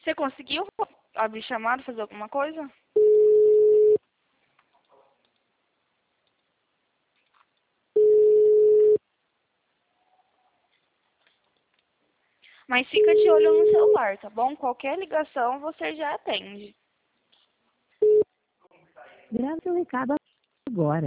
Você conseguiu abrir chamada, fazer alguma coisa? Mas fica de olho no celular, tá bom? Qualquer ligação você já atende. Grave seu recado agora.